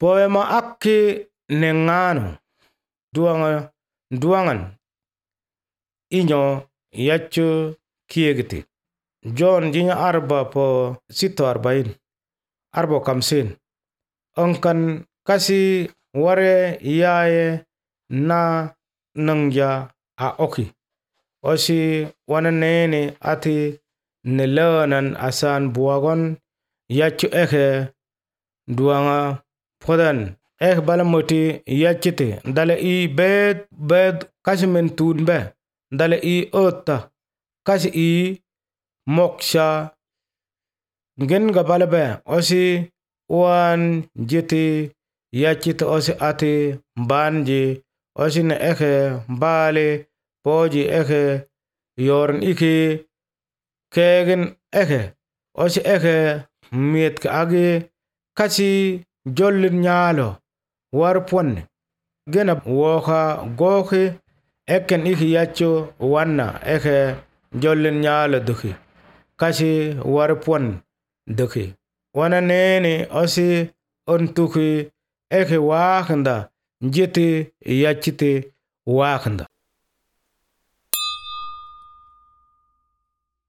Poema akki nengano duangan inyo yacho kiegiti. John jinya arba po sito arbain. Arba kamsin. Angkan kasi ware yaye na nangja a oki. Osi wana nene ati nelenan asan buagon yacho duanga podan balamoti yachite dale I bed kasimen tunbe dale I otta kasi I moksha ngen gabalabe osi wan jiti yachite osi ati banji osi ne bale poji yorn iki kegen osi miet ka agi kasi jollin nyalo war ponne gena woka goki eken iki yacho wanna jollin nyalo duki kasi war pon duki wana nene osi ontuki wakanda jiti yachite wakanda